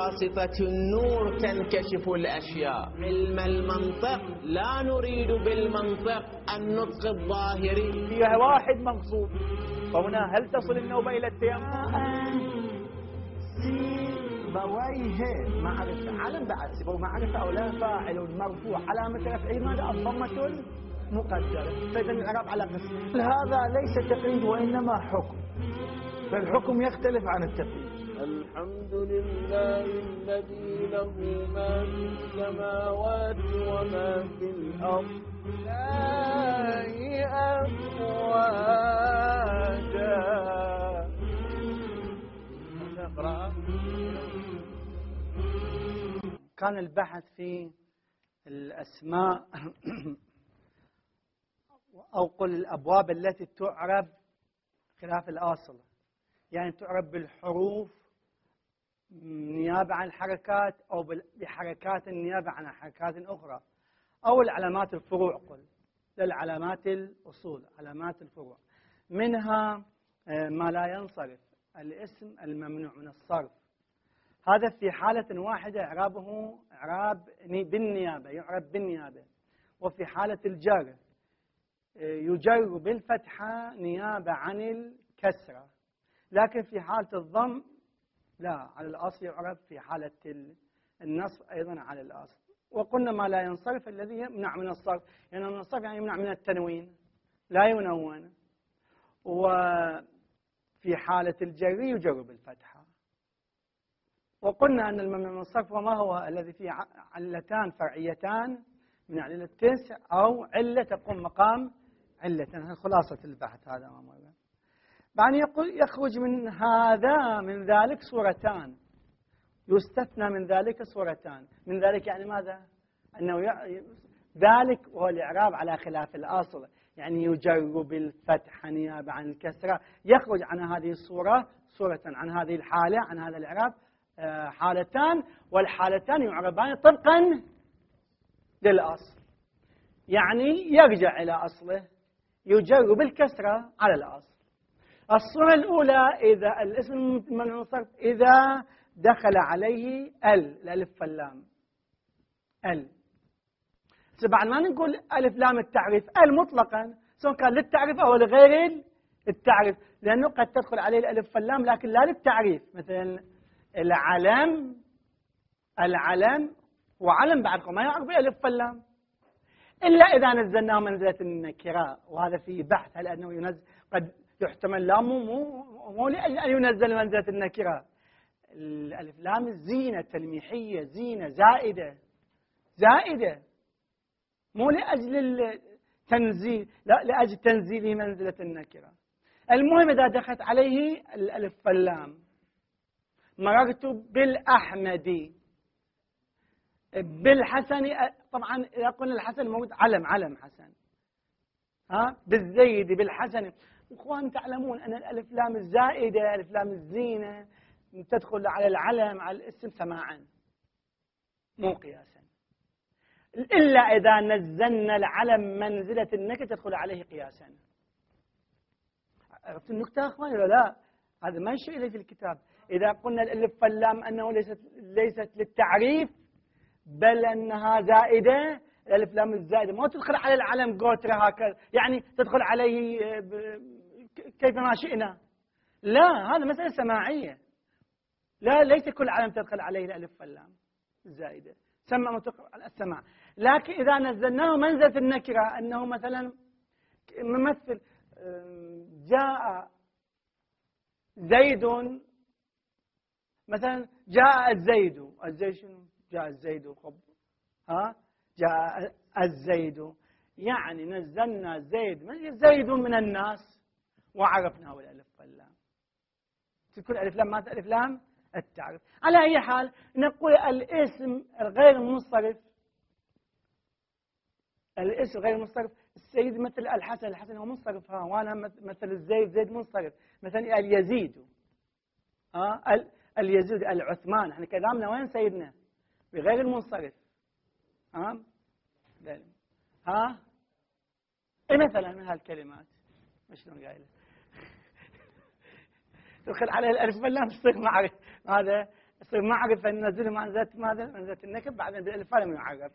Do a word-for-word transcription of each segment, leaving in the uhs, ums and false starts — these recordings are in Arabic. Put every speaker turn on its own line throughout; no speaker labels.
بواسطة النور تنكشف الأشياء. علم المنطق لا نريد بالمنطق النطق الظاهري.
فيها واحد مقصود، فهنا هل تصل النوبة إلى التيمم؟
سيبويه معرفة، علم بعد سيبويه معرفة أو لا، فاعل مرفوع علامة رفعه ماذا؟ الضمة المقدرة. فإذا الإعراب على قسم. هذا ليس تقييد وإنما حكم، فالحكم يختلف عن التقييد.
الحمد لله الذي له ما في السماوات وما في الأرض لا أفواجا. نقرأ.
كان البحث في الأسماء أو قل الأبواب التي تعرب خلاف الأصل، يعني تعرب بالحروف نيابة عن الحركات أو بحركات النيابة عن حركات أخرى، أو العلامات الفروع. قل للعلامات الأصول، علامات الفروع. منها ما لا ينصرف، الاسم الممنوع من الصرف، هذا في حالة واحدة إعرابه إعراب بالنيابة، يعرب بالنيابة. وفي حالة الجر يجر بالفتحة نيابة عن الكسرة، لكن في حالة الضم لا، على الأصل يعرب. في حالة النصب أيضا على الأصل. وقلنا ما لا ينصرف الذي يمنع من الصرف، يعني من الصرف يعني يمنع من التنوين، لا ينون. وفي حالة الجر يجر بالفتحة. وقلنا أن الممنوع من الصرف وما هو الذي فيه علتان فرعيتان من علة التسع أو علة تقوم مقام علة. خلاصة البحث هذا ما مرة. بعدين يقول يخرج من هذا من ذلك صورتان، يستثنى من ذلك صورتان. من ذلك يعني ماذا؟ أنه ي... ذلك هو الإعراب على خلاف الأصل، يعني يجر بالفتحة نيابة عن الكسرة. يخرج عن هذه الصورة صورة، عن هذه الحالة، عن هذا الإعراب حالتان، والحالتان يعربان طبقا للأصل، يعني يرجع إلى أصله، يجر بالكسرة على الأصل. الصورة الأولى إذا الاسم الممنوع من الصرف إذا دخل عليه ال، الألف واللام، ال. بعد ما نقول ألف لام التعريف، ال مطلقا سواء كان للتعريف أو لغير التعريف، لأنه قد تدخل عليه الألف واللام لكن لا للتعريف. مثلا العلم، العلم هو علم بعد ما يعرف الألف واللام، إلا إذا نزلناه منزلة النكرة، وهذا فيه بحث هل أنه ينزل، قد يحتمل لا مو مو مو لأجل أن ينزل منزلة النكرة. الألف لام زينة تلميحية، زينة زائدة، زائدة مو لأجل التنزيل، لا لأجل تنزيله منزلة النكرة. المهم إذا دخلت عليه الألف واللام، مررت بالأحمدي، بالحسن، طبعا إذا قلنا الحسن موجود علم، علم حسن، ها، بالزيد، بالحسن. إخوان تعلمون أن الألف لام الزائدة، ألف لام الزينة تدخل على العلم، على الاسم سماعا مو قياسا، إلا إذا نزلنا العلم منزلة النكرة تدخل عليه قياسا. عرفت النكتة أخوان ولا لا؟ هذا ما شيء إليه في الكتاب. إذا قلنا الألف واللام أنه ليست ليست للتعريف بل أنها زائدة، الألف لام الزائدة ما تدخل على العلم قوترة هكذا، يعني تدخل عليه كيفما شئنا. لا، هذا مسألة سماعية، لا ليس كل علم تدخل عليه الألف واللام الزائدة، سمع متقرب على السماع. لكن إذا نزلناه منزلة النكرة، أنه مثلا ممثل جاء زيد، مثلا جاء الزيد، الزيد شنو؟ جاء الزيد خب، ها، جاء الزيد، يعني نزلنا زيد، زيد من الناس وعرفناه الألف واللام. تكون ألف لام ما ألف لام التعريف. على أي حال نقول الاسم الغير منصرف، الاسم غير منصرف، السيد مثل الحسن، الحسن هو منصرف، ها، وانا مثل الزيد، زيد منصرف. مثلا اليزيد، ها، اليزيد، العثمان، احنا كلامنا وين سيدنا؟ بغير المنصرف، ها، ها، اي مثلا من هالكلمات شلون قايله تدخل عليه الالف واللام تصير معرفة. هذا يصير معرفة ننزله منزلة ماذا؟ منزلة النكر، بعدين بالألف لم يعرف.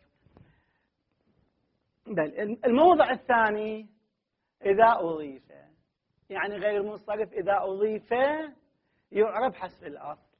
بل الموضع الثاني إذا أضيف، يعني غير منصرف إذا أضيف يعرف حسب الأصل.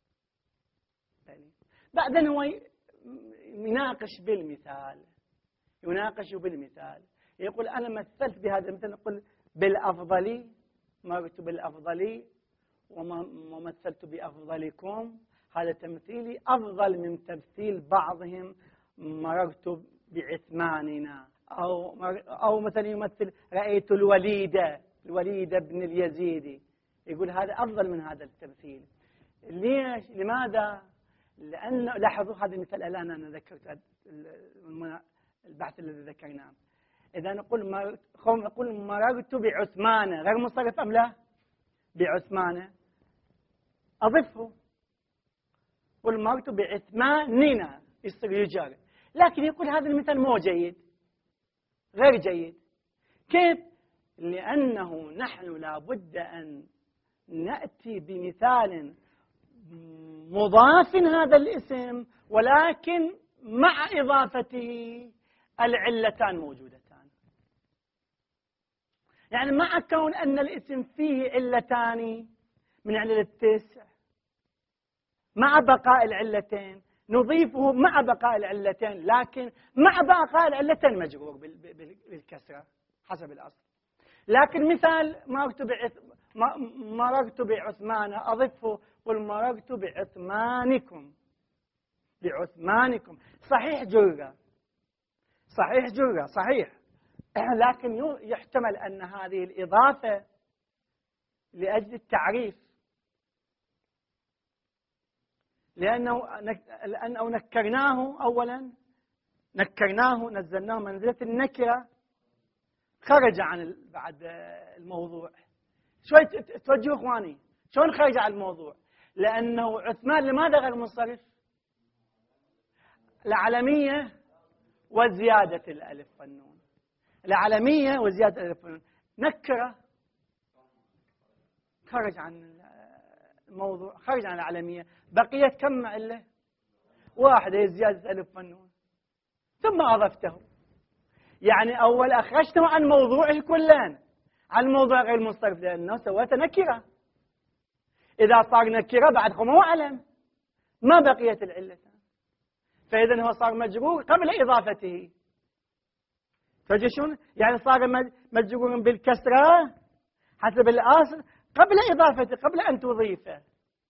بعدين هو يناقش بالمثال، يناقش بالمثال، يقول أنا مثلت بهذا المثال، نقول بالأفضل، مررت بالأفضل ومثلت بأفضلكم، هذا تمثيلي أفضل من تمثيل بعضهم مررت بعثماننا، أو أو مثلا يمثل رأيت الوليد الوليد بن اليزيدي، يقول هذا أفضل من هذا التمثيل. ليش؟ لماذا؟ لأنه لاحظوا هذا المثال الآن أنا ذكرت البحث الذي ذكرناه. إذا نقول مر... نقول مررت بعثمان، غير منصرف أم لا؟ بعثمان أضفه، قل مررت بعثماننا يصير يجر، لكن يقول هذا المثال مو جيد، غير جيد. كيف؟ لأنه نحن لابد أن نأتي بمثال مضاف هذا الاسم، ولكن مع إضافته العلتان موجودتان. يعني مع كون أن الاسم فيه علتان من علل التسع، مع بقاء العلتين نضيفه مع بقاء العلتين، لكن مع بقاء العلتين مجرور بالكسرة حسب الأصل. لكن مثال مررت بعث... مررت بعثمان أضفه، قل مررت بعثمانكم، بعثمانكم، صحيح جرة، صحيح جرة، صحيح، لكن يحتمل أن هذه الإضافة لأجل التعريف، لأنه لأنه نكرناه أولا، نكرناه نزلناه منزلة النكرة، خرج عن بعد الموضوع. شوي توجهوا إخواني، شلون خرج عن الموضوع؟ لأنه عثمان لماذا غير منصرف؟ العلمية وزيادة الألف والنون، العلمية وزيادة الألف والنون، نكرة، خرج عن الموضوع، خرج عن العلمية، بقيت كم علة؟ واحدة، هي زيادة الألف والنون، ثم أضفته. يعني أول أخرجته عن موضوعه كلان، عن موضوع غير منصرف، لأنه سويت نكرة. إذا صار نكرة بعد مو علم، ما بقيت العلة، فإذا هو صار مجرور قبل إضافته. فجشون يعني صار مجرور بالكسرة حسب الأصل قبل إضافته، قبل أن تضيفه.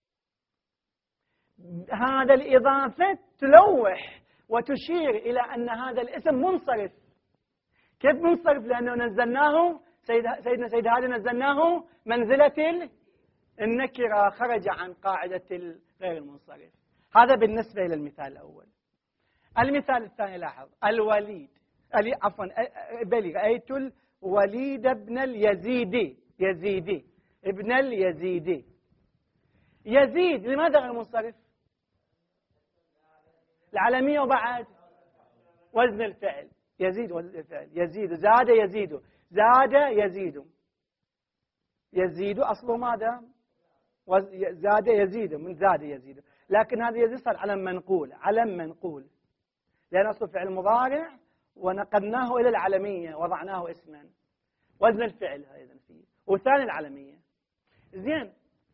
هذا الإضافة تلوح وتشير إلى أن هذا الاسم منصرف. كيف منصرف؟ لأنه نزلناه سيد سيدنا سيد هذا نزلناه منزلة النكرة، خرج عن قاعدة غير المنصرف. هذا بالنسبة إلى المثال الأول. المثال الثاني لاحظ، الوليد، عفوا بلي رأيت الوليد ابن اليزيدي، يزيدي ابن اليزيدي. يزيد لماذا غير منصرف؟ العلمية وبعد وزن الفعل، يزيد وزن الفعل، يزيد، زاد يزيد، زاد يزيد، يزيد أصله ماذا؟ زاد يزيد، من زاد يزيد، لكن هذا يزيد صار علم منقول، علم منقول، لأن أصله فعل مضارع ونقلناه إلى العلمية وضعناه اسما، وزن الفعل أيضا فيه، وثاني العلمية. زين،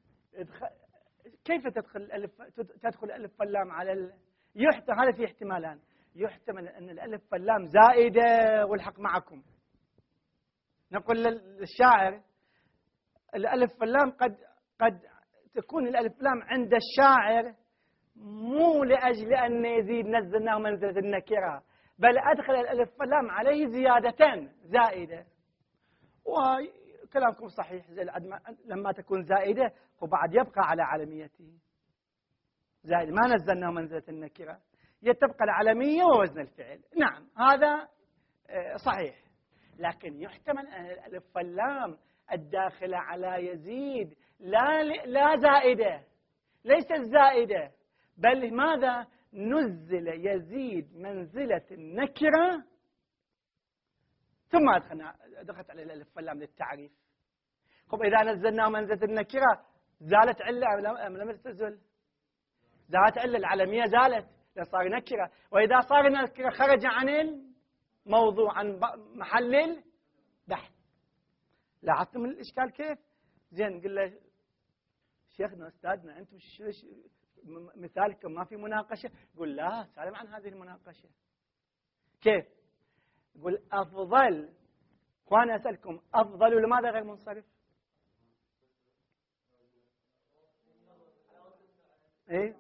كيف تدخل الألف تدخل الألف واللام على ال... يحتمل، هذا في احتمالان، يحتمل أن الألف واللام زائدة والحق معكم. نقول للشاعر الألف واللام قد قد تكون الألف واللام عند الشاعر مو لأجل أن يزيد نزلناه منزلة النكرة، بل أدخل الألف واللام عليه زيادتان زائدة. وكلامكم صحيح، لما تكون زائدة وبعد يبقى على علميته زائد، ما نزلناه منزلة النكرة، يتبقى العلمية ووزن الفعل. نعم هذا صحيح، لكن يحتمل أن الألف واللام الداخلة على يزيد لا لا زائدة، ليست زائدة، بل ماذا؟ نزل يزيد منزلة النكرة ثم أدخلنا دخلت على الألف واللام للتعريف. طب إذا نزلناه منزلة النكرة زالت علة أم لم تزل؟ زالت علة العلمية زالت لأن صار نكرة، وإذا صار نكرة خرج عن الموضوع عن محل البحث. لاحظتم الإشكال كيف؟ زين قل له شيخنا أستاذنا أنتم مثالكم ما في مناقشة؟ قل لا سالم عن هذه المناقشة. كيف؟ يقول أفضل، وأنا أسألكم أفضل لماذا غير منصرف؟ إيه؟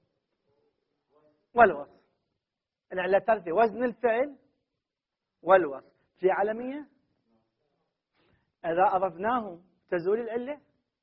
والوصف. العلتان في وزن الفعل والوصف في علمية. إذا أضفناه تزول العلة.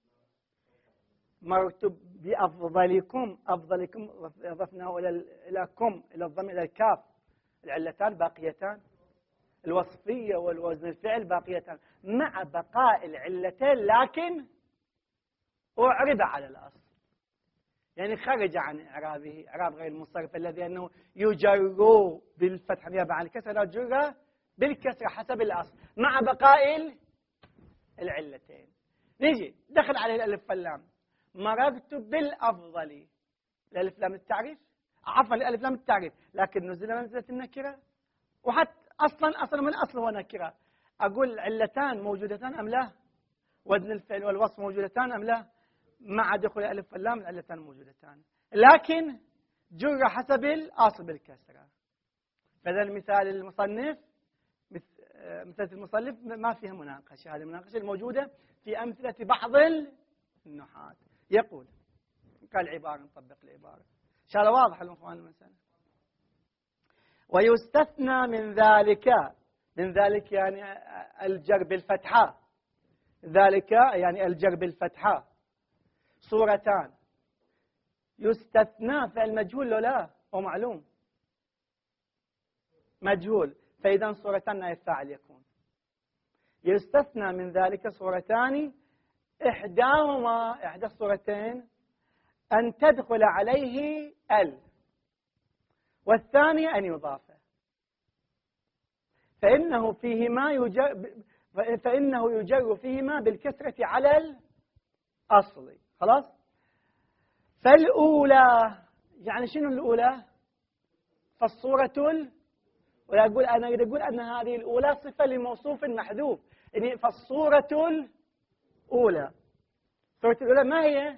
مرتب بأفضلكم، أفضلكم أضفناه إلى إلى كم، إلى الضم، إلى الكاف. العلتان باقيتان، الوصفية والوزن الفعل باقيتان مع بقاء العلتين، لكن أعرب على الأصل، يعني خرج عن إعرابه إعراب غير المنصرف الذي أنه يجر بالفتح نيابة عن الكسر، لا جر بالكسر حسب الأصل مع بقاء العلتين. نيجي دخل عليه الألف واللام، مررت بالأفضل. الألف لام التعريف، عفوا الألف لام التعريف، لكن نزل منزلة النكرة، وحتى أصلا أصلا من الأصل هو نكرة. أقول علتان موجودتان أم لا؟ وزن الفعل والوصف موجودتان أم لا؟ مع دخول الألف واللام العلتان موجودتان، لكن جر حسب الأصل بالكسرة. فإذا المثال المصنف مثل المصنف ما فيها مناقشة، هذه المناقشة الموجودة في أمثلة بعض النحاة. يقول قال عبارة، نطبق العبارة إن شاء الله واضح المفهوم المسألة. ويستثنى من ذلك، من ذلك يعني الجر بالفتحة، ذلك يعني الجر بالفتحة صورتان. يستثنى فعل مجهول لو لا هو معلوم مجهول، فإذا صورتان نائب فاعل يكون. يستثنى من ذلك صورتان، إحداهما إحدى الصورتين أن تدخل عليه ال، والثانية أن يضاف، فإنه فيهما يجر فإنه يجر فيهما بالكسرة على الأصل. خلاص. فالأولى يعني شنو الأولى؟ فالصورة ال... ولا أقول أنا أريد أقول أن هذه الأولى صفة لموصوف محذوف، يعني فالصورة الأولى. الصورة الأولى ما هي؟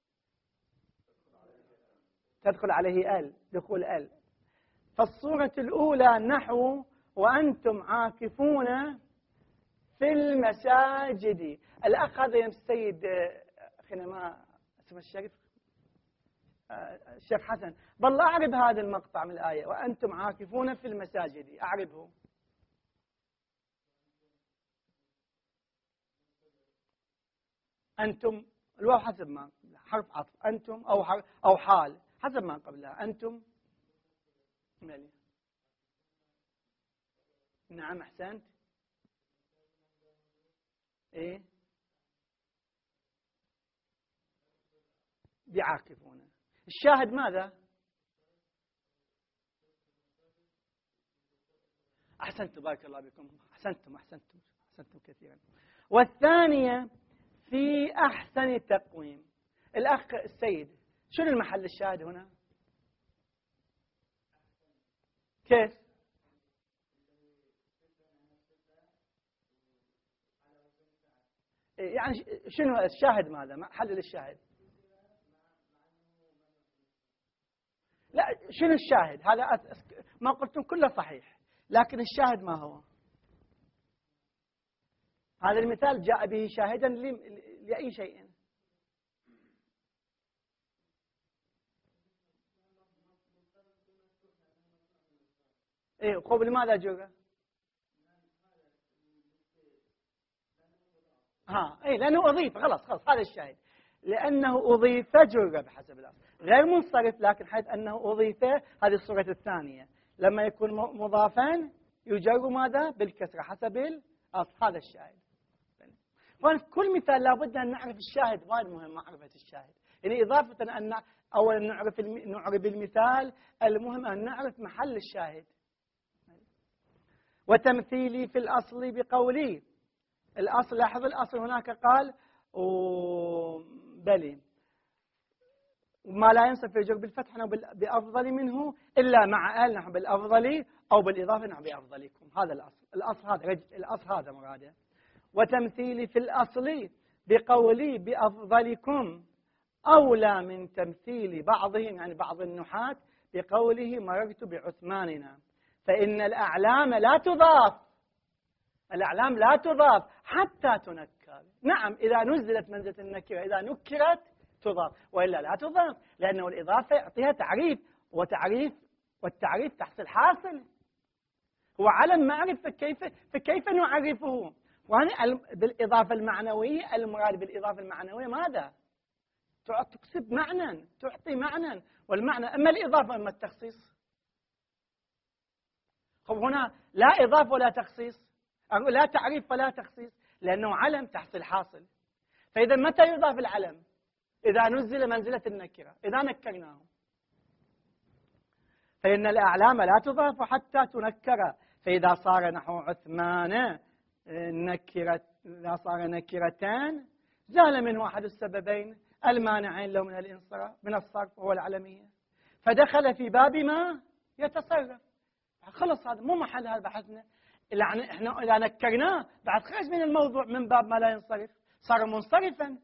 تدخل عليه ال، دخول ال. فالصورة الأولى نحو وأنتم عاكفون في المساجد. الأخ هذا يم السيد أخينا ما اسمه الشريف الشيخ حسن، بالله أعرب هذا المقطع من الآية وأنتم عاكفون في المساجد، أعربه. أنتم الواو حسب ما حرف عطف، أنتم أو أو حال حسب ما قبلها. أنتم مالي. نعم أحسنت. إيه بيعاكفون. الشاهد ماذا؟ أحسنتم بارك الله بكم، أحسنتم أحسنتم أحسنتم كثيرا. والثانية في أحسن تقويم. الأخ السيد شنو المحل الشاهد هنا؟ كيف؟ يعني شنو الشاهد ماذا؟ محل الشاهد. لا شنو الشاهد؟ هذا ما قلتم كله صحيح، لكن الشاهد ما هو؟ هذا المثال جاء به شاهدا لأي شيء. إيه قبل لماذا جرى؟ ها إيه لأنه أضيف. خلاص خلاص هذا الشاهد، لأنه أضيف جرى بحسب الأصل غير منصرف، لكن حيث أنه أضيف هذه الصورة الثانية لما يكون مضافا يجر ماذا؟ بالكسرة حسب الأصل. هذا الشاهد. ففي كل مثال لابد أن نعرف الشاهد، وايد مهم معرفة الشاهد. يعني إضافة أن أولا نعرف نعرف المثال، المهم أن نعرف محل الشاهد. وتمثيلي في الأصل بقولي. الأصل لاحظ الأصل هناك قال بلي وما لا ينصرف يجر بالفتح نحو بأفضل منه إلا مع أهل نحو بالأفضل أو بالإضافة نحو بأفضلكم. هذا الأصل. الأصل هذا الأصل هذا مراده. وتمثيلي في الأصل بقولي بأفضلكم أولى من تمثيل بعضهم يعني بعض النحاة بقوله مررت بعثماننا، فإن الأعلام لا تضاف، الأعلام لا تضاف حتى تنكر. نعم إذا نزلت منزلة النكرة إذا نكرت تضاف، وإلا لا تضاف، لأنه الإضافة يعطيها تعريف، وتعريف والتعريف تحصل حاصل، هو علم معرفة، فكيف فكيف نعرفه؟ وهنا بالإضافة المعنوية، المراد بالإضافة المعنوية ماذا؟ تكسب معنى، تعطي معنى، والمعنى أما الإضافة أما التخصيص. خب هنا لا إضافة ولا تخصيص، لا تعريف ولا تخصيص، لأنه علم تحصل حاصل. فإذا متى يضاف العلم؟ إذا نزل منزلة النكرة، إذا نكرناه. فإن الأعلام لا تضاف حتى تنكر، فإذا صار نحو عثمان نكرة، إذا صار نكرتان زال منه أحد السببين المانعين له من الانصراف من الصرف وهو العلمية، فدخل في باب ما يتصرف. خلص هذا مو محل هذا بحثنا، احنا إذا نكرناه بعد خرج من الموضوع من باب ما لا ينصرف، صار منصرفا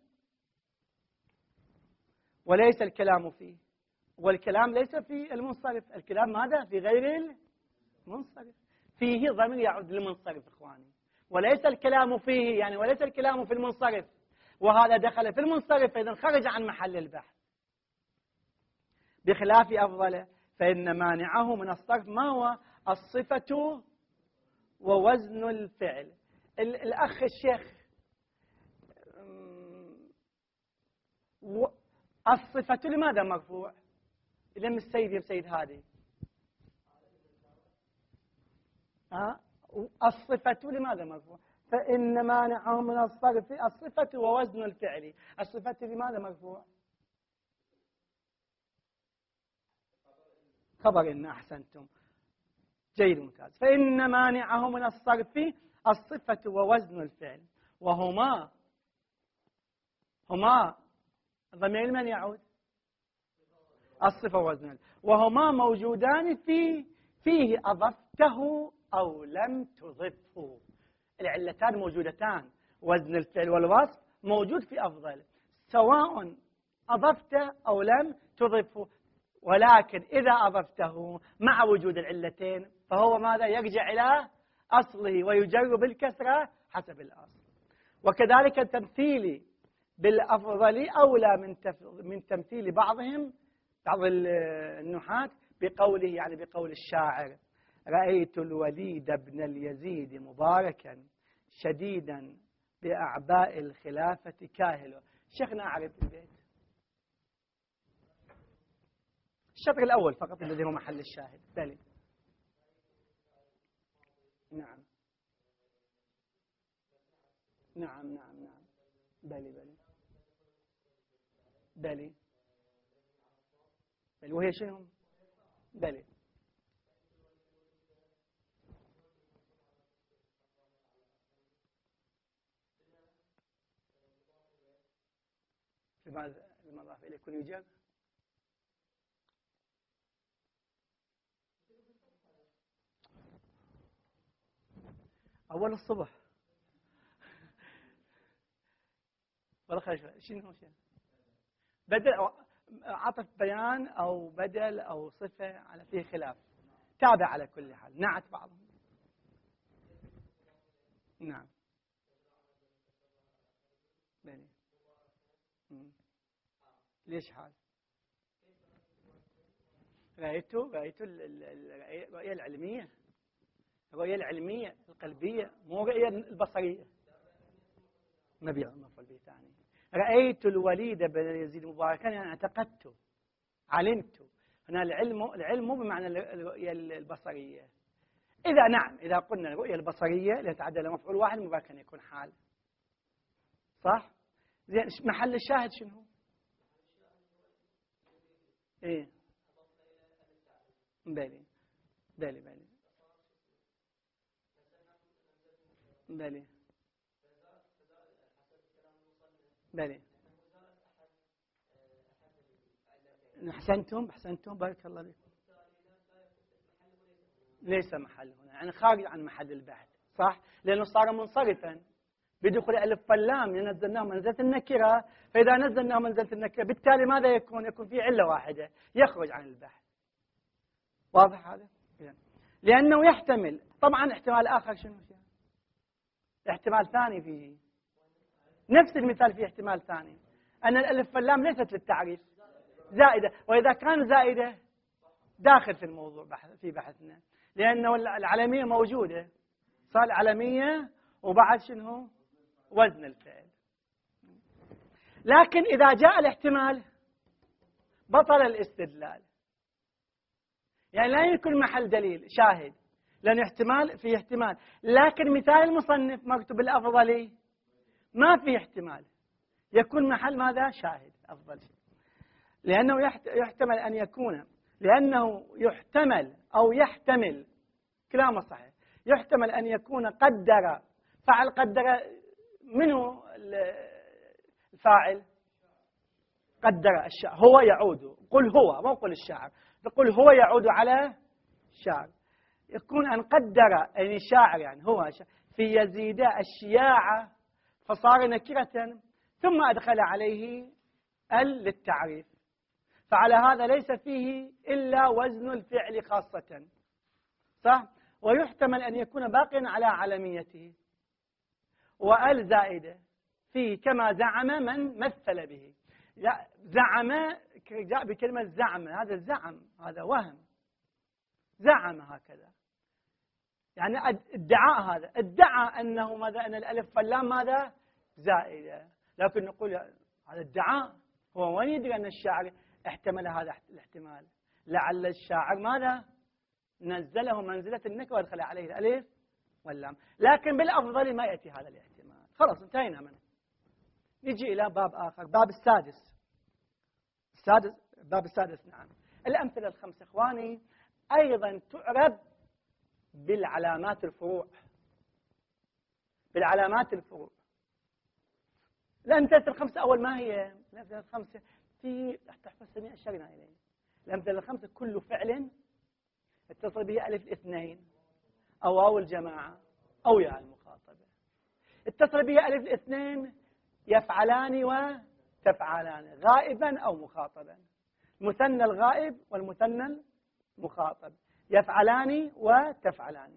وليس الكلام فيه. والكلام ليس في المنصرف، الكلام ماذا؟ في غير المنصرف. فيه ضمير يعود للمنصرف إخواني، وليس الكلام فيه يعني وليس الكلام في المنصرف، وهذا دخل في المنصرف فإذا خرج عن محل البحث. بخلاف أفضل فإن مانعه من الصرف ما هو؟ الصفة ووزن الفعل. الأخ الشيخ الصفة لماذا مرفوع؟ لم السيد يا سيد هادي ها الصفة لماذا مرفوع؟ فإن مانعه من الصرف الصفة ووزن الفعل. الصفة لماذا مرفوع؟ خبر إن أحسنتم جيد ممتاز. فإن مانعه من الصرف الصفة ووزن الفعل، وهما هما الضمير من يعود؟ الصفة ووزن، وهما موجودان في فيه أضفته أو لم تضفه. العلتان موجودتان، وزن الفعل والوصف موجود في أفضل سواء أضفته أو لم تضفه، ولكن إذا أضفته مع وجود العلتين فهو ماذا؟ يرجع إلى أصله ويجر بالكسرة حسب الأصل. وكذلك التمثيل بالأفضل أولى من من تمثيل بعضهم بعض النحاة بقوله يعني بقول الشاعر رأيت الوليد بن اليزيد مباركا شديدا بأعباء الخلافة كاهلا. شيخنا أعرف البيت الشطر الأول فقط الذي هو محل الشاهد. بلي نعم نعم نعم نعم بلي بلي بلي بلي وهي شنو؟ بلي لماذا المضاف إليه يكون يجاب؟ أول الصبح ولا خشبة شنو هو شيء بدل أو عطف بيان أو بدل أو صفة على فيه خلاف تابع على كل حال نعت بعضهم. نعم بني ليش حال رأيته رأيته الرؤية العلمية الرؤية العلمية القلبية مو الرؤية البصرية. نبي مفعول به ثاني. رأيت الوليد بن يزيد مباركا يعني اعتقدته علمت. هنا العلم العلم مو بمعنى الرؤية البصرية. إذا نعم إذا قلنا الرؤية البصرية لتعدى لمفعول واحد مباركا يكون حال صح. زين محل الشاهد شنو؟ إيه بلي بلي بلي بلي بلي أحسنتم أحسنتم بارك الله فيكم. ليس محل هنا، يعني خارج عن محل البحث، صح؟ لأنه صار منصرفا بدخول ألف فلام نزلناه منزلة النكرة، فإذا نزلناه منزلة النكرة بالتالي ماذا يكون؟ يكون في علة واحدة يخرج عن البحث. واضح هذا؟ لأنه يحتمل، طبعا احتمال آخر شنو؟ احتمال ثاني فيه، نفس المثال فيه احتمال ثاني، أن الألف فلام ليست للتعريف، زائدة، وإذا كان زائدة داخل في الموضوع بحث في بحثنا، لأنه العلمية موجودة، صار العلمية وبعد شنو؟ وزن الفعل. لكن إذا جاء الاحتمال بطل الاستدلال، يعني لا يكون محل دليل شاهد، لأن احتمال فيه احتمال، لكن مثال المصنف مكتوب الأفضل ما فيه احتمال، يكون محل ماذا؟ شاهد أفضل شيء، لأنه يحتمل أن يكون، لأنه يحتمل أو يحتمل، كلامه صحيح، يحتمل أن يكون قدر، فعل قدر، منه الفاعل؟ قدر الشاعر، هو يعود، قل هو، ما قل الشاعر، تقول هو يعود على الشاعر، يكون أن قدر يعني الشاعر، يعني هو شاعر في يزيد الشياعة فصار نكرة ثم أدخل عليه ال للتعريف، فعلى هذا ليس فيه إلا وزن الفعل خاصة، صح؟ ويحتمل أن يكون باقيا على علميته، وال زائدة فيه كما زعم من مثل به، زعم جاء بكلمة زعم، هذا الزعم هذا وهم، زعم هكذا، يعني ادعاء، هذا ادعى أنه ماذا؟ أن الألف فلام ماذا؟ زائدة، لكن نقول هذا ادعاء، هو وين يدري أن الشاعر احتمل هذا الاحتمال؟ لعل الشاعر ماذا؟ نزله منزلة النكرة وادخل عليه الألف واللام، لكن بالأفضل ما يأتي هذا الاحتمال. خلاص انتهينا منه. نجي إلى باب آخر، باب السادس. السادس باب السادس نعم. الأمثلة الخمسة إخواني أيضا تعرب بالعلامات الفروع، بالعلامات الفروع. الأمثلة الخمسة أول ما هي؟ الأمثلة الخمسة في تحفظ سميع أشرنا إليه. الأمثلة الخمسة كل فعل اتصل به ألف الاثنين أو واو الجماعة أو ياء المخاطبة. اتصل به ألف الاثنين يفعلان وتفعلان غائبا أو مخاطبا، مثنى الغائب والمثنى المخاطب، يفعلان وتفعلان.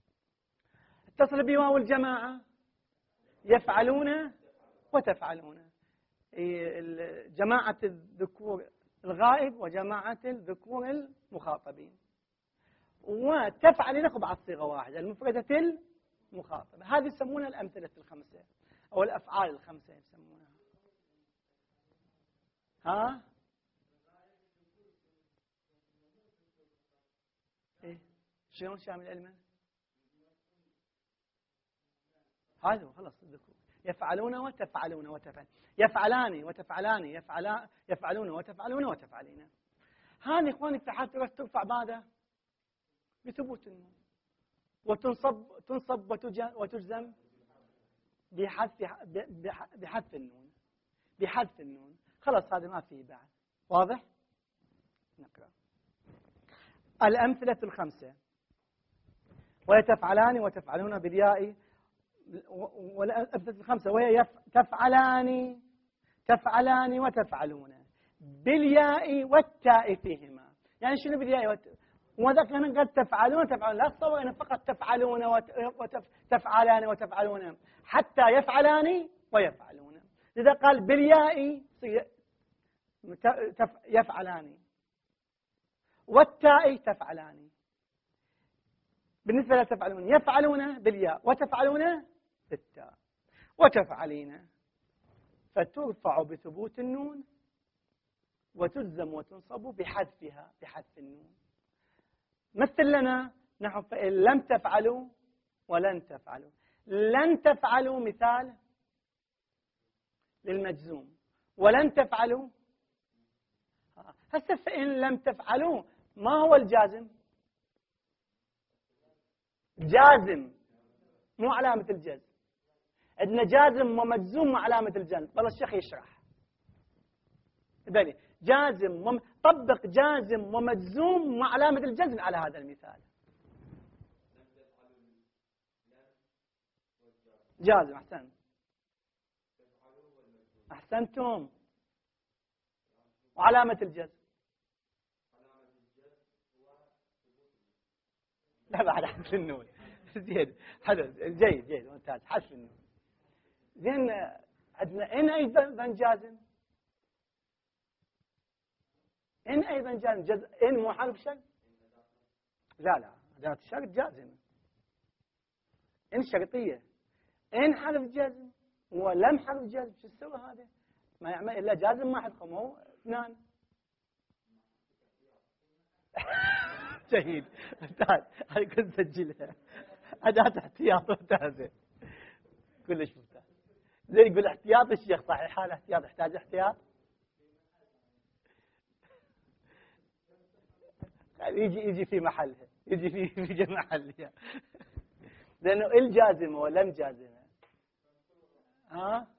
اتصل به واو الجماعة يفعلون وتفعلون، جماعة الذكور الغائب وجماعة الذكور المخاطبين. وتفعل ناخذ على الصيغة واحدة، المفردة المخاطبة. هذه يسمونها الأمثلة الخمسة أو الأفعال الخمسة يسمونها. ها؟ إيه؟ شلون شامل علما؟ هذا هو خلاص الذكور. يفعلون وتفعلون وتفعلون، يفعلان وتفعلان، يفعلا يفعلون وتفعلون وتفعلين. هذه إخواني في حال ترفع ماذا؟ بثبوت النون، وتنصب تنصب وتجزم بحذف بحذف النون، بحذف النون. خلاص هذا ما فيه بعد. واضح؟ نقرأ الأمثلة الخمسة. ويتفعلان وتفعلون بالياء، والأمثلة الخمسة وهي تفعلان تفعلان وتفعلون بالياء والتاء فيهما. يعني شنو بالياء والتاء؟ وذا كان قد تفعلون تفعلون، لا تصور أن فقط تفعلون وتفعلان وتفعلون، حتى يفعلان ويفعلون. إذا قال بالياء يفعلان والتاء تفعلان. بالنسبة لتفعلون يفعلون بالياء وتفعلون بالتاء وتفعلين، فترفع بثبوت النون وتجزم وتنصب بحذفها بحذف النون. مثل لنا نحو فإن لم تفعلوا ولن تفعلوا. لن تفعلوا مثال للمجزوم، ولن تفعلوا هسه فإن لم تفعلوا ما هو الجازم؟ جازم مو علامة الجزم. عندنا جازم ومجزوم مع علامة الجزم. والله الشيخ يشرح. بلي جازم وم... طبق جازم ومجزوم وعلامة الجزم على هذا المثال. جازم. أحسن أحسنتم. وعلامة الجزم لا بعد حذف النون. زين حدث جيد جيد ممتاز. حذف النون. زين عندنا إن أيضا جازم. إن أيضا جازم. جز... إن مو حرف شرط. لا لا أداة الشرط جازمة. إن شرطية. إن حرف جزم ولم حرف جزم. شو السوى هذا؟ ما يعمل إلا جازم ما حد مو اثنان. جيد ممتاز. هاي كنت سجلها أداة احتياط ممتازة كلش ممتاز. زي يقول احتياط الشيخ صحيح هذا احتياط يحتاج احتياط. يجي يجي في محلها يجي في في محلها لأنه الجازمة ولم جازمة. ها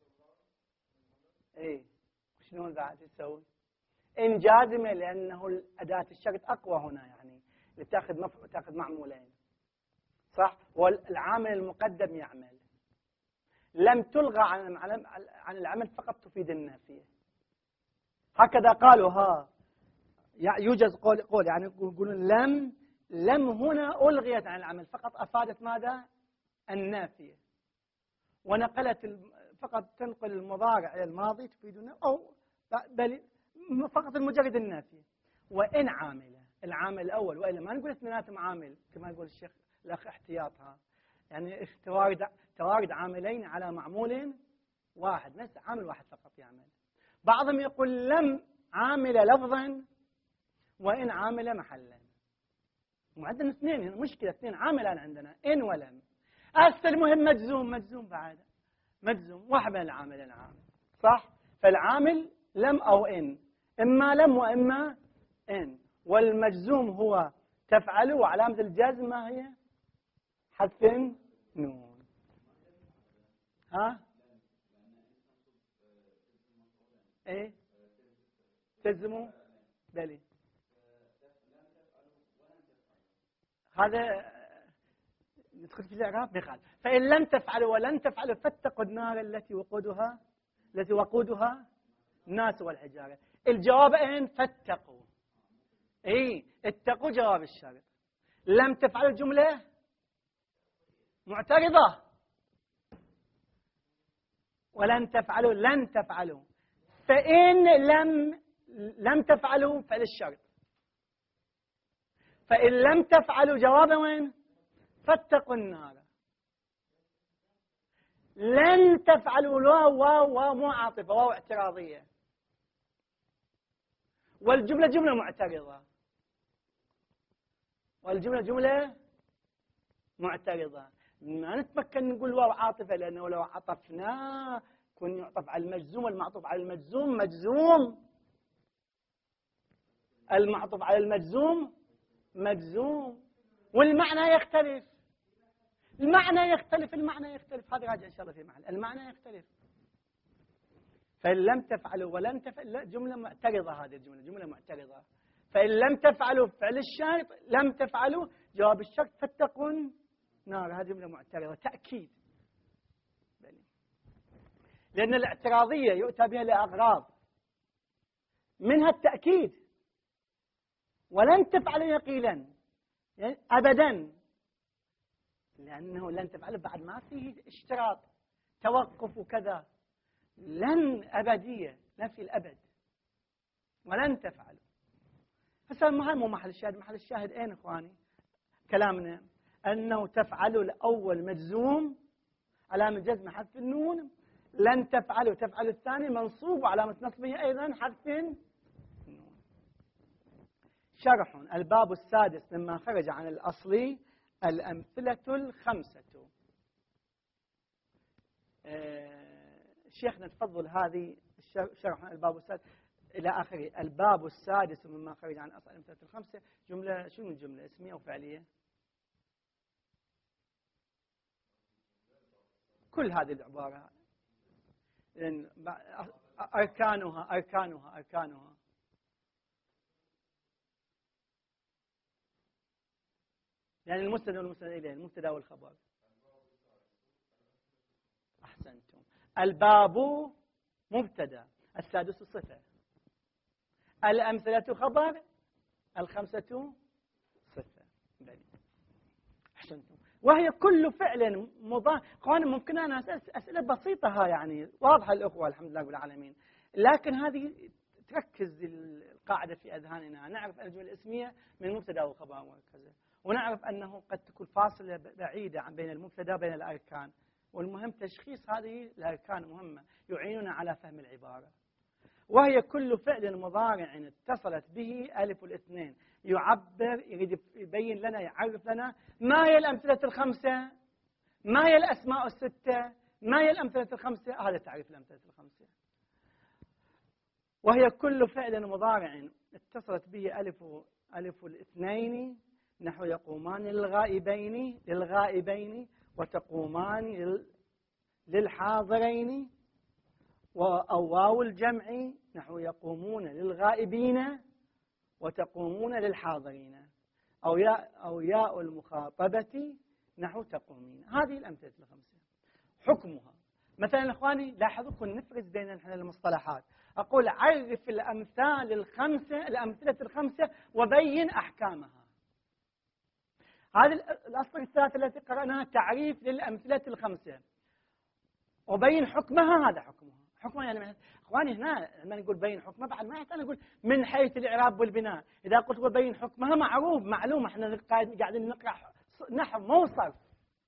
ايه شلون بعد تسوي؟ إن جازمة لأنه أداة الشرط أقوى هنا يعني لتأخذ مف... تأخذ معمولين صح. والعامل المقدم يعمل. لم تلغى عن عن العمل فقط تفيد النافية. هكذا قالوا. ها يوجد قول قول يعني يقولون لم لم هنا ألغيت عن العمل فقط أفادت ماذا؟ النافية. ونقلت فقط تنقل المضارع إلى الماضي تفيد أو بل فقط المجرد النافية. وإن عاملة العامل الأول وإلا ما نقول اثنيناتهم عامل كما يقول الشيخ الأخ احتياطها يعني توارد توارد عاملين على معمول واحد نفس عامل واحد فقط يعمل. بعضهم يقول لم عاملة لفظا وإن عاملة محلا. وعندنا اثنين هنا مشكلة اثنين عاملان عندنا إن ولم. هسه المهم مجزوم مجزوم بعد مجزوم واحد من العاملين عامل صح. فالعامل لم أو إن إما لم وإما إن. والمجزوم هو تفعل وعلامة الجزم ما هي؟ حذف نون. ها ايه تلزموا بلي هذا ندخل في الإعراب بخال. فإن لم تفعلوا ولن تفعلوا فاتقوا النار التي وقودها التي وقودها الناس والحجارة. الجواب أين؟ فاتقوا. اي اتقوا جواب الشرط. لم تفعلوا الجملة معترضة. ولن تفعلوا لن تفعلوا. فإن لم لم تفعلوا فعل الشرط. فإن لم تفعلوا جواب وين؟ فاتقوا النار. لن تفعلوا واو واو واو مو عاطفة واو اعتراضية. والجملة جملة معترضة. والجملة جملة معترضة. ما نتمكن نقول واو عاطفة لأنه لو عطفناه كن يعطف على المجزوم والمعطوف على المجزوم مجزوم. المعطوف على المجزوم مجزوم. والمعنى يختلف. المعنى يختلف المعنى يختلف. هذا راجع إن شاء الله في محل. المعنى يختلف. فإن لم تفعلوا ولن تفعلوا جملة معترضة. هذه الجملة جملة معترضة. فإن لم تفعلوا فعل الشرط لم تفعلوا جواب الشرط فاتقوا نار. هذه جملة معترضة تأكيد. لأن الاعتراضية يؤتى بها لأغراض منها التأكيد. ولن تفعلوا يقينا يعني أبدا لأنه لن تفعلوا بعد ما فيه اشتراط توقف وكذا. لن أبدية نفي الأبد. ولن تفعلوا. هسه المهم مو محل الشاهد. محل الشاهد أين إخواني؟ كلامنا أنه تفعلوا الأول مجزوم علامة جزم حذف النون. لن تفعلوا تفعلوا الثاني منصوب وعلامة نصبه أيضا حذف النون. شرح الباب السادس مما خرج عن الأصل الأمثلة الخمسة. شيخنا تفضل هذه شرح الباب السادس إلى آخره. الباب السادس مما خرج عن أصل الأمثلة الخمسة جملة شنو الجملة اسمية أو فعلية؟ كل هذه العبارة أركانها أركانها أركانها يعني المبتدأ والمسند إليه، المبتدأ والخبر. أحسنتم. الباب مبتدأ، السادس صفة، الأمثلة خبر، الخمسة صفة. أحسنتم. وهي كل فعل مضارع. اخواني ممكن انا اسال اسئله بسيطه ها يعني واضحه الاخوه الحمد لله رب العالمين، لكن هذه تركز القاعده في اذهاننا. نعرف ان الجمله الاسميه من المبتدا والخبر وكذا، ونعرف انه قد تكون فاصله بعيده عن بين المبتدا وبين الاركان، والمهم تشخيص هذه الاركان مهمه يعيننا على فهم العباره. وهي كل فعل مضارع اتصلت به ألف الاثنين، يعبر يريد يبين لنا يعرف لنا ما هي الأمثلة الخمسة، ما هي الأسماء الستة، ما هي الأمثلة الخمسة. هذا تعريف الأمثلة الخمسة. وهي كل فعل مضارع اتصلت به ألف ألف الاثنين، نحو يقومان للغائبين للغائبين وتقومان للحاضرين، أو واو الجمع نحو يقومون للغائبين وتقومون للحاضرين، أو ياء أو ياء المخاطبة نحو تقومين. هذه الأمثلة الخمسة. حكمها مثلا إخواني لاحظوا كن نفرز بين المصطلحات. أقول عرف الأمثال الخمسة الأمثلة الخمسة وبين أحكامها. هذه الأسطر الثلاثة التي قرأناها تعريف للأمثلة الخمسة وبين حكمها. هذا حكمها. حكمها يعني اخواني هنا لما نقول بين حكمها بعد ما يحتاج نقول من حيث الاعراب والبناء. اذا قلت وبين حكمها معروف معلوم، احنا قاعدين نقرا نحو مو صرف.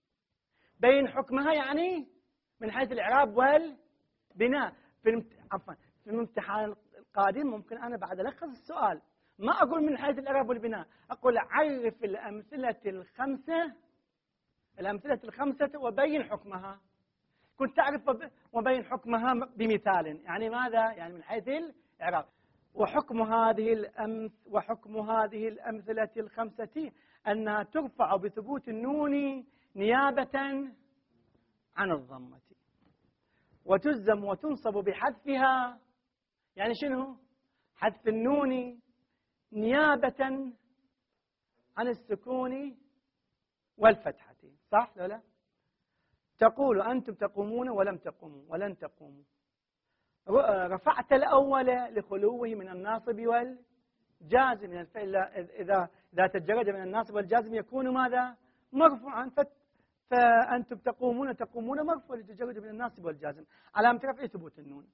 بين حكمها يعني من حيث الاعراب والبناء. في المت... عفوا في الامتحان القادم ممكن انا بعد الخص السؤال ما اقول من حيث الاعراب والبناء، اقول عرف الامثله الخمسه الامثله الخمسه وبين حكمها. كنت تعرف وبين حكمها بمثال، يعني ماذا؟ يعني من حيث الإعراب. وحكم هذه الأمث وحكم هذه الأمثلة الخمسة أنها ترفع بثبوت النون نيابة عن الضمة، وتجزم وتنصب بحذفها. يعني شنو؟ حذف النون نيابة عن السكون والفتحة. صح ولا لا؟ تقول أنتم تقومون ولم تقوموا ولن تقوموا. رفعت الأول لخلوه من الناصب والجازم، يعني إذا إذا تجرد من الناصب والجازم يكون ماذا؟ مرفوعا. فأنتم تقومون تقومون مرفوع لتجرد من الناصب والجازم. علامة رفعه ثبوت النون.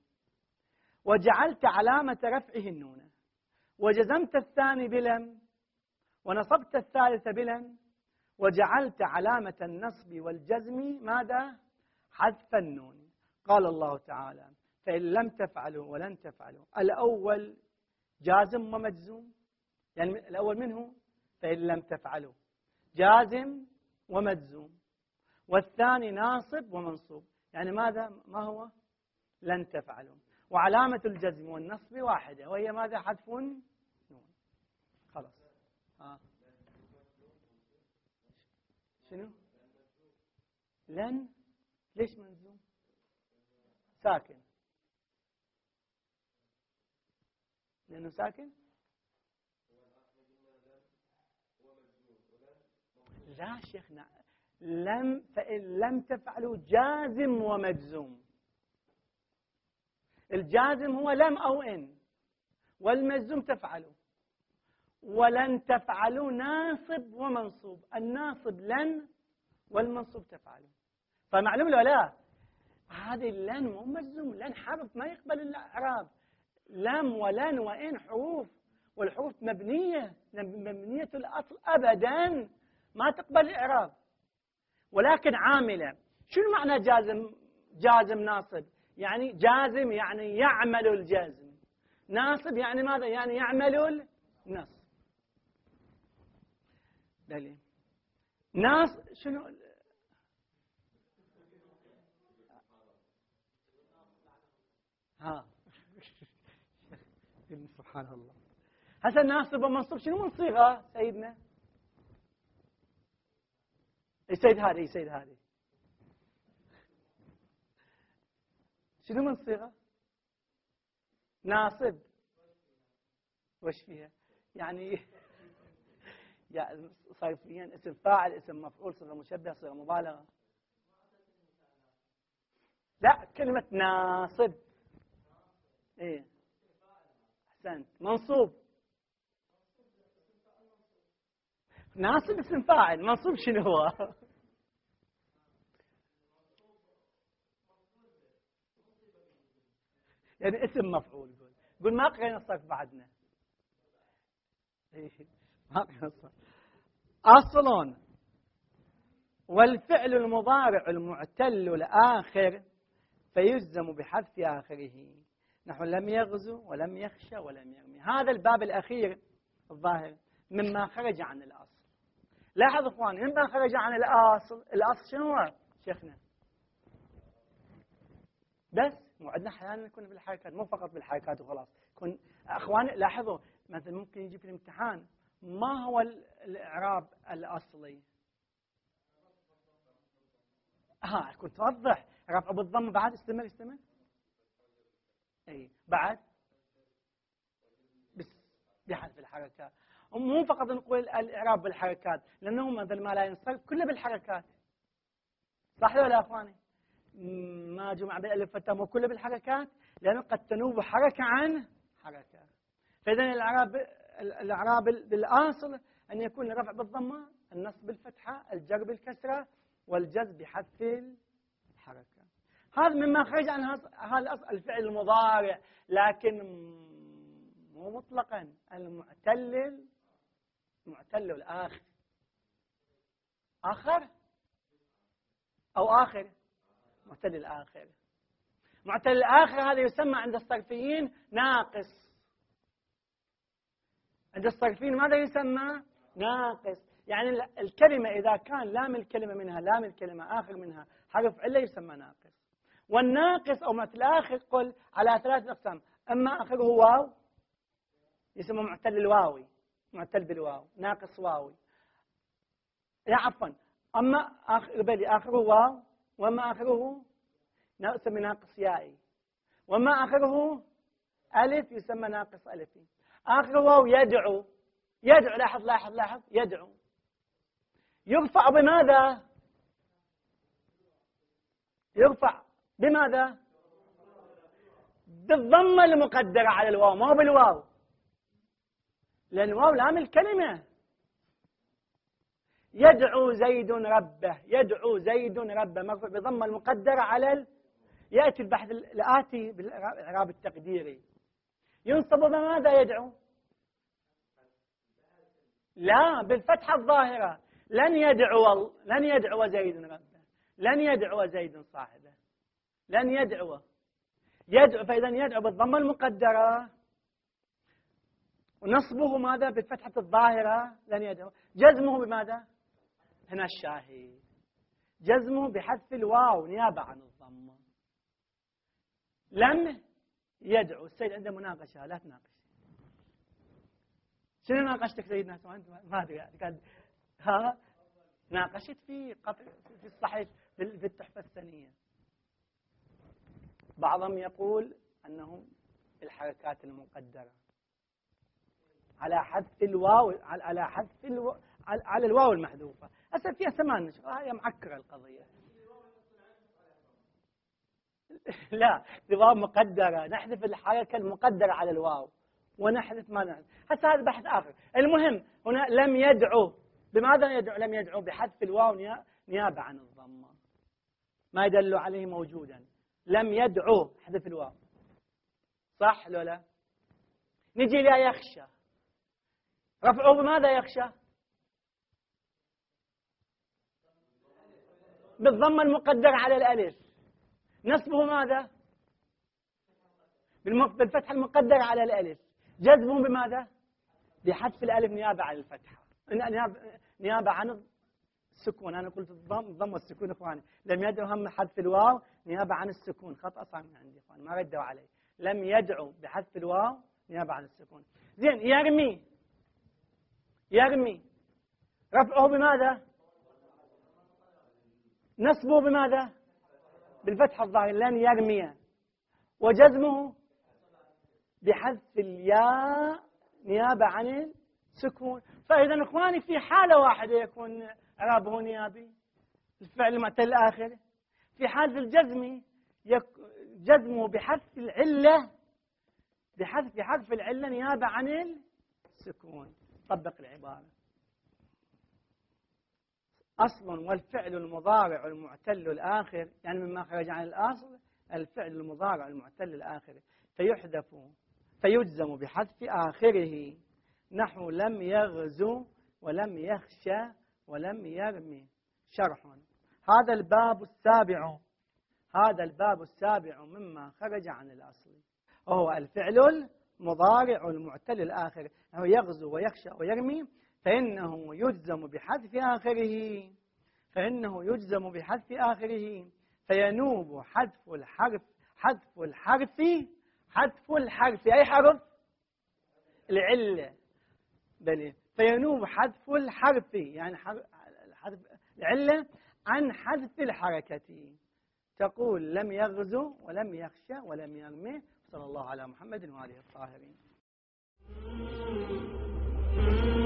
وجعلت علامة رفعه النون، وجزمت الثاني بلم، ونصبت الثالث بلم، وجعلت علامة النصب والجزم ماذا؟ حذف النون. قال الله تعالى فإن لم تفعلوا ولن تفعلوا. الأول جازم ومجزوم، يعني الأول منه فإن لم تفعلوا جازم ومجزوم، والثاني ناصب ومنصوب، يعني ماذا؟ ما هو؟ لن تفعلوا. وعلامة الجزم والنصب واحدة وهي ماذا؟ حذف نون. خلاص. آه. شنو؟ لن. ليش منزوم؟ ساكن. لأنه ساكن؟ لا شيخنا، لم فإن لم تفعلوا جازم ومجزوم. الجازم هو لم أو إن، والمجزوم تفعلوا. ولن تفعلوا ناصب ومنصوب، الناصب لن والمنصوب تفعلوا. فمعلوم له لا، هذه لن مو مجزوم، لن حرف ما يقبل الإعراب. لم ولن وإن حروف، والحروف مبنية مبنية الأصل أبدا ما تقبل الإعراب، ولكن عاملة. شنو معنى جازم؟ جازم ناصب يعني جازم يعني يعمل الجزم، ناصب يعني ماذا؟ يعني يعمل النصب. دليل ناس شنو؟ ها سبحان الله. هسه ناصب ومنصوب شنو من صيغه سيدنا؟ اي سيد هذه اي سيد هذه شنو من صيغه؟ ناصب وش فيها يعني يعني صرفيا اسم فاعل اسم مفعول صيغة مشبهة صيغة مبالغة. لا كلمة ناصب ايه احسنت. منصوب ناصب اسم فاعل منصوب شنو هو؟ يعني اسم مفعول. قول قول ما قرينا الصرف بعدنا. ما قرينا الصرف. أصل والفعل المضارع المعتل الآخر فيجزم بحذف آخره نحو لم يغزو ولم يخشى ولم يرمي. هذا الباب الأخير الظاهر مما خرج عن الأصل. لاحظ إخواني مما خرج عن الأصل. الأصل شنو هو شيخنا؟ بس مو عندنا أحيانا يكون بالحركات مو فقط بالحركات وخلاص. يكون أخواني لاحظوا مثلا ممكن يجي في الامتحان ما هو الإعراب الأصلي؟ ها كنت توضح رفع بالضم بعد استمر استمر اي بعد بس بحذف الحركات. ومو فقط نقول الإعراب بالحركات لأنه مثل ما لا ينصرف كله بالحركات. صح ولا اخواني؟ ما جمع بالالف والتاء مو كله بالحركات لأنه قد تنوب حركة عن حركة. فإذا الإعراب الإعراب بالأصل أن يكون الرفع بالضمة النصب بالفتحة الجر بالكسرة والجزم بحذف الحركة. هذا مما خرج عن هذا الأصل الفعل المضارع لكن مو مطلقا المعتل معتل الآخر آخر أو آخر معتل الآخر. معتل الآخر هذا يسمى عند الصرفيين ناقص. عند الصرفيين ماذا يسمى؟ ناقص. يعني الكلمة إذا كان لام الكلمة منها لام الكلمة آخر منها حرف علة يسمى ناقص. والناقص أو معتل الآخر قل على ثلاث أقسام. أما آخره واو يسمى معتل الواوي معتل بالواو ناقص واوي. لا عفوا أما آخر بلي آخره واو وأما آخره يسمى ناقص يائي وأما آخره ألف يسمى ناقص ألفي. آخره واو يدعو يدعو لاحظ لاحظ لاحظ يدعو يرفع بماذا؟ يرفع بماذا؟ بالضمة المقدرة على الواو ما بالواو لأن الواو لام الكلمة. يدعو زيد ربه يدعو زيد ربه مرفوع بضمة المقدرة على ال... يأتي البحث الآتي بالإعراب التقديري ينصب بماذا يدعو؟ لا بالفتحة الظاهرة. لن يدعو لن يدعو زيد ربه لن يدعو زيد صاحبه لن يدعو يدعو. فإذا يدعو بالضمة المقدرة ونصبه ماذا؟ بالفتحة الظاهرة لن يدعو. جزمه بماذا؟ هنا الشاهد جزمه بحذف الواو نيابة عن الضمة. لم يدعو. السيد عنده مناقشة لا تناقش. شنو ناقشتك سيدنا ما ادري كان ها ناقشت في في الصحيح في التحفة السنية. بعضهم يقول أنه الحركات المقدرة على حذف الواو على حذف الواو على الواو المحذوفة. هسه فيها ثمان نشرة هي معكرة القضية. لا الواو مقدرة نحذف الحركة المقدرة على الواو ونحذف ما نحذف. هسه هذا بحث آخر. المهم هنا لم يدعو بماذا يدعو؟ لم يدعو بحذف الواو نيابة عن الضمة ما يدل عليه موجودا. لم يدعو حذف الواو صح لو لا؟ نجي لا يخشى رفعه بماذا يخشى؟ بالضمة المقدرة على الألف. نصبه ماذا؟ بالفتحة المقدرة على الألف. جذبه بماذا؟ بحذف الألف نيابة عن الفتحة نيابة عن السكون. أنا قلت الضم والسكون إخواني. لم يدعو هم حذف الواو نيابة عن السكون. خط أصعب من عندي إخواني ما ردوا عليه. لم يدعو بحذف الواو نيابة عن السكون. زين يرمي يرمي رفعه بماذا؟ نصبه بماذا؟ بالفتحة الظاهرة لن يرمي. وجزمه بحذف الياء نيابة عن السكون. فإذا إخواني في حالة واحدة يكون إعرابه نيابي الفعل المعتل الآخر، في حالة الجزم جزمه بحذف العلة بحذف حذف العلة نيابة عن السكون. طبق العبارة. أصل والفعل المضارع المعتل الآخر، يعني مما خرج عن الأصل الفعل المضارع المعتل الآخر، فيحذف فيجزم بحذف آخره، نحو لم يغزو ولم يخشى ولم يرمي. شرح. هذا الباب السابع هذا الباب السابع مما خرج عن الأصل، وهو الفعل المضارع المعتل الآخر، نحو يغزو ويخشى ويرمي، فإنه يجزم بحذف آخره فإنه يجزم بحذف آخره فينوب حذف الحرف حذف الحرف حذف الحرف أي حرف؟ العلة. بل فينوب حذف الحرف يعني حذف العلة عن حذف الحركة. تقول لم يغزو ولم يخشى ولم يرمي. صلى الله على محمد وآله الطاهرين.